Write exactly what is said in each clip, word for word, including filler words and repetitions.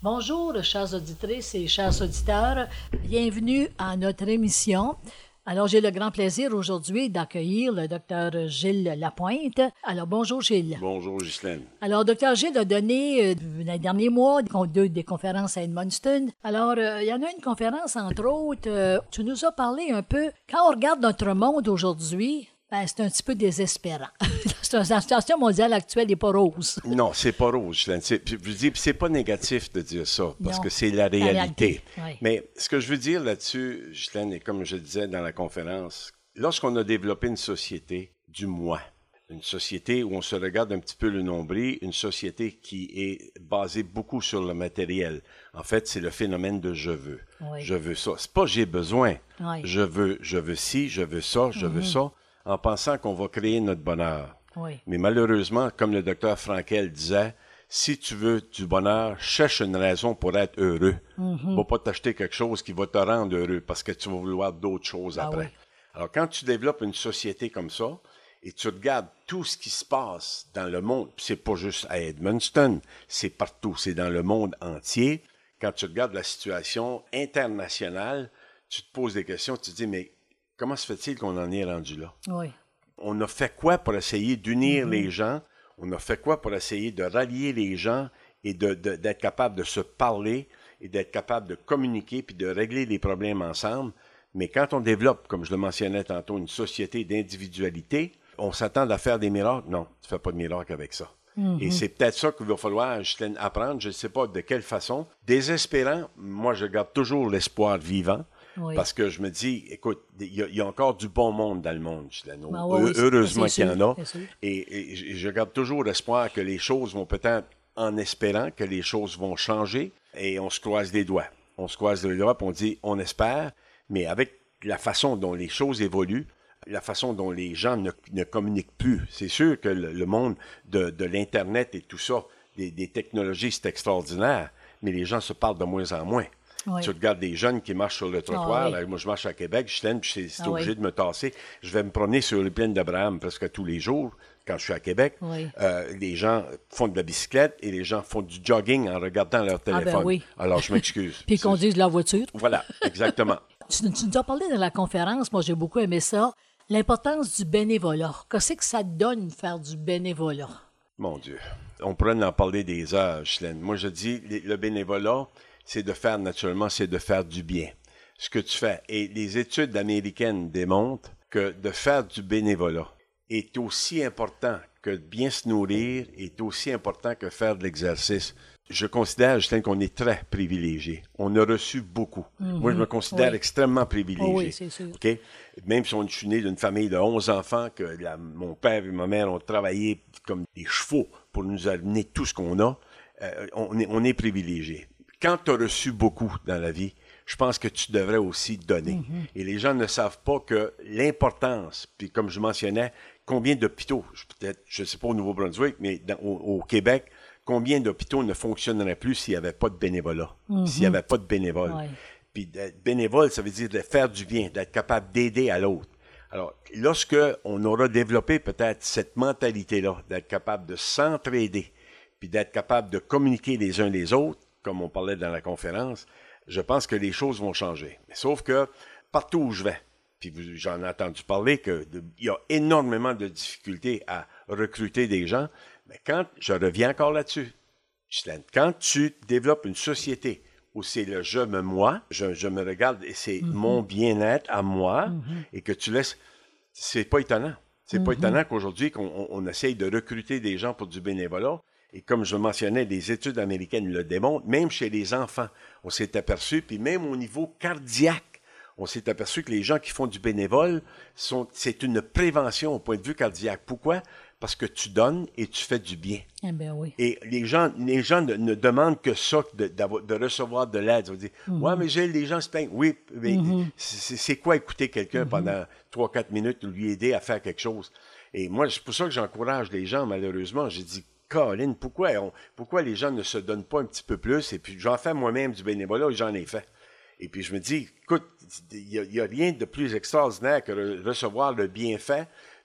Bonjour, chères auditrices et chers auditeurs. Bienvenue à notre émission. Alors, j'ai le grand plaisir aujourd'hui d'accueillir le docteur Gilles Lapointe. Alors, bonjour Gilles. Bonjour Ghislaine. Alors, docteur Gilles a donné, euh, dans les derniers mois, deux des conférences à Edmundston. Alors, euh, il y en a une conférence, entre autres, euh, tu nous as parlé un peu, quand on regarde notre monde aujourd'hui, ben, c'est un petit peu désespérant. La situation mondiale actuelle n'est pas rose. Non, c'est pas rose, Ghislaine. C'est, je vous dis, c'est pas négatif de dire ça, parce Non, que c'est la réalité. la réalité, oui. Mais ce que je veux dire là-dessus, Ghislaine, et comme je disais dans la conférence, lorsqu'on a développé une société du moi, une société où on se regarde un petit peu le nombril, une société qui est basée beaucoup sur le matériel. En fait, c'est le phénomène de je veux. Oui. Je veux ça. C'est pas j'ai besoin. Oui. Je veux, je veux ci, je veux ça, je veux ça, en pensant qu'on va créer notre bonheur. Oui. Mais malheureusement, comme le docteur Frankel disait, si tu veux du bonheur, cherche une raison pour être heureux. Mm-hmm. Va pas t'acheter quelque chose qui va te rendre heureux parce que tu vas vouloir d'autres choses Ah après. oui. Alors, quand tu développes une société comme ça et tu regardes tout ce qui se passe dans le monde, c'est pas juste à Edmundston, c'est partout, c'est dans le monde entier. Quand tu regardes la situation internationale, tu te poses des questions, tu te dis, mais comment se fait-il qu'on en est rendu là? Oui. On a fait quoi pour essayer d'unir Mm-hmm. les gens? On a fait quoi pour essayer de rallier les gens et de, de, d'être capable de se parler et d'être capable de communiquer puis de régler les problèmes ensemble? Mais quand on développe, comme je le mentionnais tantôt, une société d'individualité, on s'attend à faire des miracles? Non, tu ne fais pas de miracle avec ça. Mm-hmm. Et c'est peut-être ça qu'il va falloir Ghislaine, apprendre, je ne sais pas de quelle façon. Désespérant, moi je garde toujours l'espoir vivant. Oui. Parce que je me dis, écoute, il y, y a encore du bon monde dans le monde, Ghislaine. Ben oui, Heureusement qu'il y en a. Et, et, et je garde toujours l'espoir que les choses vont peut-être, en espérant que les choses vont changer, et on se croise les doigts. On se croise les doigts, puis on dit, on espère, mais avec la façon dont les choses évoluent, la façon dont les gens ne, ne communiquent plus. C'est sûr que le, le monde de, de l'Internet et tout ça, des, des technologies, c'est extraordinaire, mais les gens se parlent de moins en moins. Oui. Tu regardes des jeunes qui marchent sur le trottoir. Ah, oui. Moi, je marche à Québec, je t'aime, puis c'est, c'est ah, obligé oui. de me tasser. Je vais me promener sur les plaines d'Abraham presque tous les jours quand je suis à Québec. Oui. Euh, les gens font de la bicyclette et les gens font du jogging en regardant leur téléphone. Ah ben oui. Alors, je m'excuse. Puis ils conduisent la voiture. Voilà, exactement. tu, tu nous as parlé de la conférence, moi j'ai beaucoup aimé ça, l'importance du bénévolat. Qu'est-ce que ça te donne faire du bénévolat? Mon Dieu, on pourrait en parler des heures, Ghislaine. Moi, je dis, le bénévolat, c'est de faire, naturellement, c'est de faire du bien. Ce que tu fais. Et les études américaines démontrent que de faire du bénévolat est aussi important que de bien se nourrir, est aussi important que faire de l'exercice. Je considère, Justin, qu'on est très privilégié. On a reçu beaucoup. Mm-hmm. Moi, je me considère oui. extrêmement privilégié. Oh oui, c'est sûr. Okay? Même si on, je suis né d'une famille de onze enfants, que la, mon père et ma mère ont travaillé comme des chevaux pour nous amener tout ce qu'on a, euh, on est, on est privilégié. Quand tu as reçu beaucoup dans la vie, je pense que tu devrais aussi donner. Mm-hmm. Et les gens ne savent pas que l'importance, puis comme je mentionnais, combien d'hôpitaux, peut-être, je ne sais pas au Nouveau-Brunswick, mais dans, au, au Québec, combien d'hôpitaux ne fonctionneraient plus s'il n'y avait pas de bénévolat, mm-hmm. s'il n'y avait pas de bénévoles. Ouais. Puis d'être bénévole, ça veut dire de faire du bien, d'être capable d'aider à l'autre. Alors, lorsque on aura développé peut-être cette mentalité-là, d'être capable de s'entraider, puis d'être capable de communiquer les uns les autres, comme on parlait dans la conférence, je pense que les choses vont changer. Mais sauf que partout où je vais, puis vous, j'en ai entendu parler qu'il y a énormément de difficultés à recruter des gens, mais quand, je reviens encore là-dessus, quand tu développes une société où c'est le je me moi, je, je me regarde et c'est mm-hmm. mon bien-être à moi, mm-hmm. et que tu laisses, c'est pas étonnant. C'est mm-hmm. pas étonnant qu'aujourd'hui, qu'on on, on essaye de recruter des gens pour du bénévolat. Et comme je mentionnais, les études américaines le démontrent, même chez les enfants, on s'est aperçu, puis même au niveau cardiaque, on s'est aperçu que les gens qui font du bénévole, sont, c'est une prévention au point de vue cardiaque. Pourquoi? Parce que tu donnes et tu fais du bien. Eh bien oui. Et les gens, les gens ne, ne demandent que ça, de, de recevoir de l'aide. Ils vont dire, mm-hmm. ouais, mais Gilles, les gens se plaignent. Oui, mais mm-hmm. c'est, c'est quoi écouter quelqu'un mm-hmm. pendant trois quatre minutes, lui aider à faire quelque chose? Et moi, c'est pour ça que j'encourage les gens, malheureusement. J'ai dit, Colin, pourquoi, on, pourquoi les gens ne se donnent pas un petit peu plus? Et puis, j'en fais moi-même du bénévolat et j'en ai fait. Et puis, je me dis, écoute, il n'y a, a rien de plus extraordinaire que re- recevoir le bienfait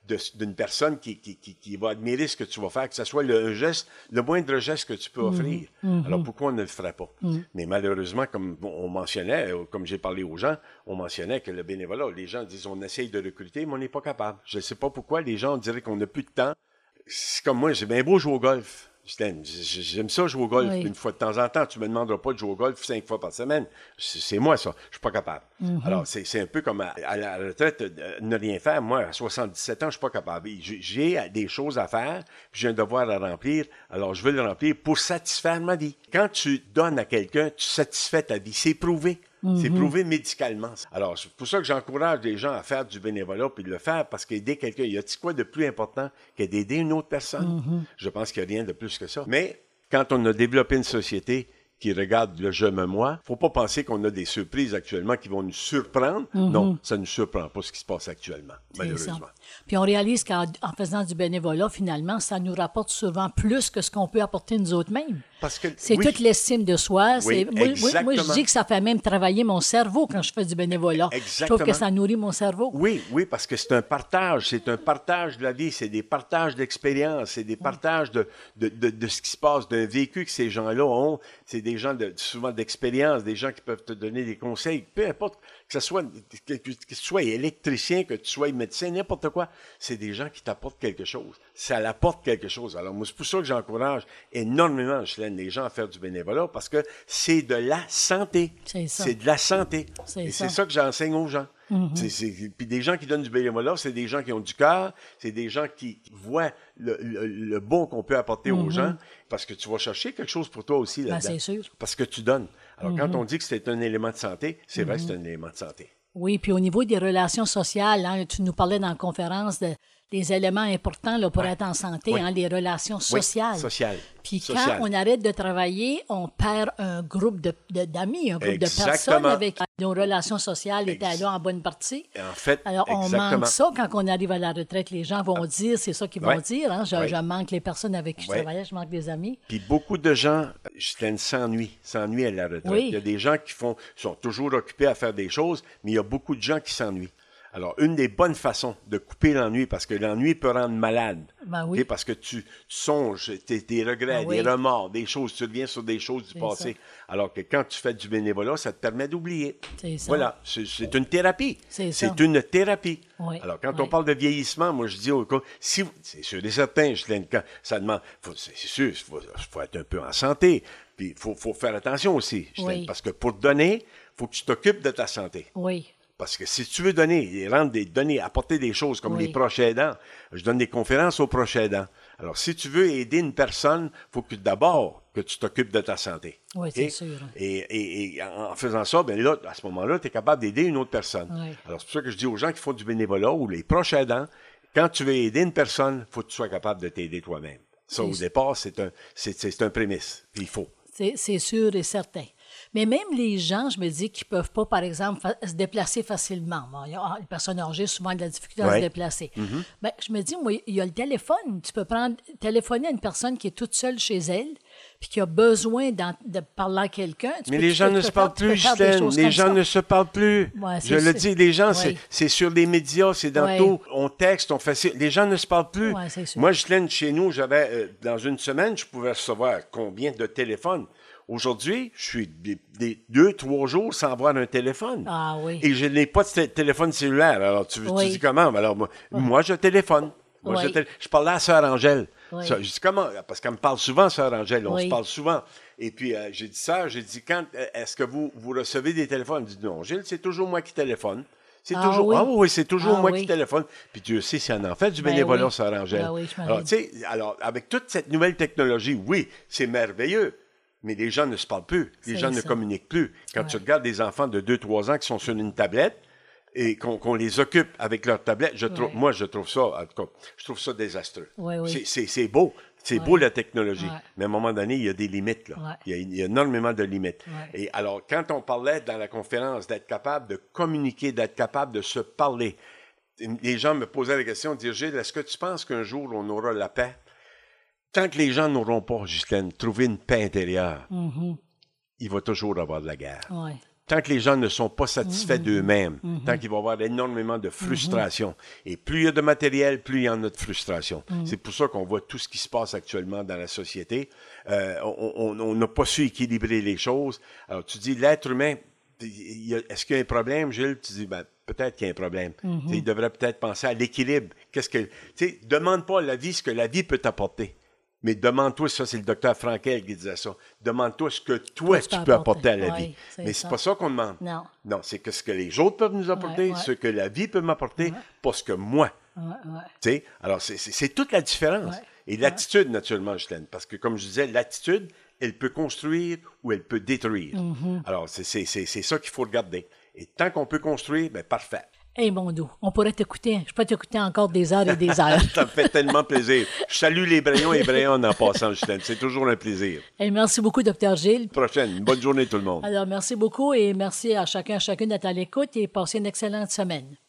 de, d'une personne qui, qui, qui, qui va admirer ce que tu vas faire, que ce soit le geste, le moindre geste que tu peux offrir. Mm-hmm. Alors, pourquoi on ne le ferait pas? Mm-hmm. Mais malheureusement, comme on mentionnait, comme j'ai parlé aux gens, on mentionnait que le bénévolat, les gens disent, on essaye de recruter, mais on n'est pas capable. Je ne sais pas pourquoi les gens diraient qu'on n'a plus de temps. C'est comme moi, c'est bien beau jouer au golf. J'aime ça jouer au golf. Oui. Une fois de temps en temps, tu me demanderas pas de jouer au golf cinq fois par semaine. C'est moi, ça. Je suis pas capable. Mm-hmm. Alors, c'est un peu comme à, à la retraite, euh, ne rien faire. Moi, à soixante-dix-sept ans, je suis pas capable. J'ai des choses à faire, puis j'ai un devoir à remplir. Alors, je veux le remplir pour satisfaire ma vie. Quand tu donnes à quelqu'un, tu satisfais ta vie. C'est prouvé. Mm-hmm. C'est prouvé médicalement. Alors, c'est pour ça que j'encourage les gens à faire du bénévolat puis de le faire, parce qu'aider quelqu'un, il y a-t-il quoi de plus important que d'aider une autre personne? Mm-hmm. Je pense qu'il n'y a rien de plus que ça. Mais quand on a développé une société qui regarde le « je me moi », faut pas penser qu'on a des surprises actuellement qui vont nous surprendre. Mm-hmm. Non, ça ne nous surprend pas ce qui se passe actuellement, malheureusement. Ça. Puis on réalise qu'en en faisant du bénévolat, finalement, ça nous rapporte souvent plus que ce qu'on peut apporter nous autres mêmes. Parce que c'est oui. toute l'estime de soi. Oui, moi, moi, moi, je dis que ça fait même travailler mon cerveau quand je fais du bénévolat. Exactement. Je trouve que ça nourrit mon cerveau. Oui, oui, parce que c'est un partage. C'est un partage de la vie. C'est des partages d'expérience. C'est des partages de, de, de, de ce qui se passe, d'un vécu que ces gens-là ont. C'est des gens de, souvent d'expérience, des gens qui peuvent te donner des conseils. Peu importe que ce soit, que, que tu sois électricien, que tu sois médecin, n'importe quoi. C'est des gens qui t'apportent quelque chose. Ça apporte quelque chose. Alors, moi, c'est pour ça que j'encourage énormément, je l'aide les gens à faire du bénévolat, parce que c'est de la santé. C'est ça. C'est de la santé. Et c'est ça que j'enseigne aux gens. Mm-hmm. c'est, c'est, puis des gens qui donnent du bénévolat, c'est des gens qui ont du cœur, c'est des gens qui voient le, le, le bon qu'on peut apporter mm-hmm. aux gens, parce que tu vas chercher quelque chose pour toi aussi là-dedans. Ben, c'est sûr. Parce que tu donnes. Alors, mm-hmm. quand on dit que c'est un élément de santé, c'est mm-hmm. vrai que c'est un élément de santé. Oui, puis au niveau des relations sociales, hein, tu nous parlais dans la conférence de, des éléments importants là, pour ouais. être en santé, oui. hein, les relations sociales. Oui, sociales. Puis quand Social. on arrête de travailler, on perd un groupe de, de, d'amis, un groupe Exactement. de personnes avec nos relations sociales étaient Ex- là en bonne partie. En fait, alors on exactement. manque ça quand on arrive à la retraite. Les gens vont ah. dire, c'est ça qu'ils vont ouais. dire. Hein, je, ouais. je manque les personnes avec qui ouais. je travaillais, je manque des amis. Puis beaucoup de gens, Justine, s'ennuient, s'ennuient à la retraite. Oui. Il y a des gens qui font, sont toujours occupés à faire des choses, mais il y a beaucoup de gens qui s'ennuient. Alors, une des bonnes façons de couper l'ennui, parce que l'ennui peut rendre malade, ben oui. okay, parce que tu, tu songes, tes, tes regrets, ben oui. des remords, des choses, tu reviens sur des choses du c'est passé. Ça. Alors que quand tu fais du bénévolat, ça te permet d'oublier. C'est ça. Voilà, c'est, c'est une thérapie. C'est ça. C'est une thérapie. Oui. Alors, quand oui. on parle de vieillissement, moi, je dis au cas, si, c'est sûr et certain, je quand ça demande, faut, c'est sûr, il faut, faut être un peu en santé, puis il faut, faut faire attention aussi, oui. parce que pour donner, il faut que tu t'occupes de ta santé. Oui. Parce que si tu veux donner, rendre des données, apporter des choses comme oui. les proches aidants, je donne des conférences aux proches aidants. Alors, si tu veux aider une personne, il faut que d'abord que tu t'occupes de ta santé. Oui, okay? c'est sûr. Et, et, et en faisant ça, bien là, à ce moment-là, tu es capable d'aider une autre personne. Oui. Alors, c'est pour ça que je dis aux gens qui font du bénévolat ou les proches aidants, quand tu veux aider une personne, il faut que tu sois capable de t'aider toi-même. Ça, c'est au sûr. Départ, c'est un, c'est, c'est un prémisse. Puis il faut. C'est, c'est sûr et certain. Mais même les gens, je me dis, qui ne peuvent pas, par exemple, fa- se déplacer facilement. Bon, il y a, les personnes âgées ont souvent de la difficulté à ouais. se déplacer. Mm-hmm. Bien, je me dis, moi, il y a le téléphone. Tu peux prendre, téléphoner à une personne qui est toute seule chez elle, puis qui a besoin de parler à quelqu'un. Tu Mais peux, les gens ne se parlent plus, Justine. Les gens ne se parlent plus. Ouais, je le dis, les gens, ouais. c'est, c'est sur les médias, c'est dans ouais. tout. On texte, on fait ça. Les gens ne se parlent plus. Ouais, c'est sûr. Moi, Justine, chez nous, j'avais, euh, dans une semaine, je pouvais recevoir combien de téléphones? Aujourd'hui, je suis des, des deux, trois jours sans avoir un téléphone. Ah oui. Et je n'ai pas de t- téléphone cellulaire. Alors, tu, oui. tu dis comment? Alors, moi, oui. moi je téléphone. Moi, oui. je, tél- je parlais à Sœur Angèle. Oui. Ça, je dis comment? Parce qu'elle me parle souvent, Sœur Angèle. On oui. se parle souvent. Et puis, euh, j'ai dit, Sœur, j'ai dit, quand, est-ce que vous, vous recevez des téléphones? Elle dit, non, Gilles, c'est toujours moi qui téléphone. C'est ah, toujours, oui. ah oui, c'est toujours ah, moi oui. qui téléphone. Puis Dieu sait si on en fait du ben bénévolat, oui. Sœur Angèle. Ben oui, alors, tu sais, alors, avec toute cette nouvelle technologie, oui, c'est merveilleux. Mais les gens ne se parlent plus. Les c'est gens ça. ne communiquent plus. Quand ouais. tu regardes des enfants de deux trois ans qui sont sur une tablette et qu'on, qu'on les occupe avec leur tablette, je trouve, ouais. moi, je trouve ça, en tout cas, je trouve ça désastreux. Ouais, oui. c'est, c'est, c'est beau. C'est ouais. beau, la technologie. Ouais. Mais à un moment donné, il y a des limites, là. Ouais. Il, y a, il y a énormément de limites. Ouais. Et alors, quand on parlait dans la conférence d'être capable de communiquer, d'être capable de se parler, les gens me posaient la question, dire, Gilles, est-ce que tu penses qu'un jour, on aura la paix? Tant que les gens n'auront pas, Justine, trouvé une paix intérieure, mm-hmm. il va toujours avoir de la guerre. Ouais. tant que les gens ne sont pas satisfaits Mm-hmm. d'eux-mêmes, Mm-hmm. tant qu'il va y avoir énormément de frustration. Mm-hmm. Et plus il y a de matériel, plus il y en a de frustration. Mm-hmm. C'est pour ça qu'on voit tout ce qui se passe actuellement dans la société. Euh, on n'a pas su équilibrer les choses. Alors, tu dis, l'être humain, il y a, est-ce qu'il y a un problème, Gilles? Tu dis, ben, peut-être qu'il y a un problème. Mm-hmm. Il devrait peut-être penser à l'équilibre. Qu'est-ce que, tu sais, demande pas à la vie ce que la vie peut t'apporter. Mais demande-toi, ça c'est le docteur Frankel qui disait ça, demande-toi ce que toi tu peux apporter à la oui, vie. c'est Mais ça. c'est pas ça qu'on demande. Non. Non, c'est que ce que les autres peuvent nous apporter, Ouais, ouais. ce que la vie peut m'apporter, Ouais. pas ce que moi. Ouais, ouais. Tu sais, alors c'est, c'est, c'est toute la différence. Ouais. Et l'attitude, naturellement, Ghislaine, parce que comme je disais, l'attitude, elle peut construire ou elle peut détruire. Mm-hmm. Alors c'est, c'est, c'est, c'est ça qu'il faut regarder. Et tant qu'on peut construire, ben parfait. Hey, mon dos, on pourrait t'écouter. Je peux t'écouter encore des heures et des heures. Ça me fait tellement plaisir. Je salue les Brayons et Brayonnes en passant, Ghislaine. C'est toujours un plaisir. Hey, merci beaucoup, docteur Gilles. Prochaine. Une bonne journée, tout le monde. Alors, merci beaucoup et merci à chacun, à chacune d'être à l'écoute et passez une excellente semaine.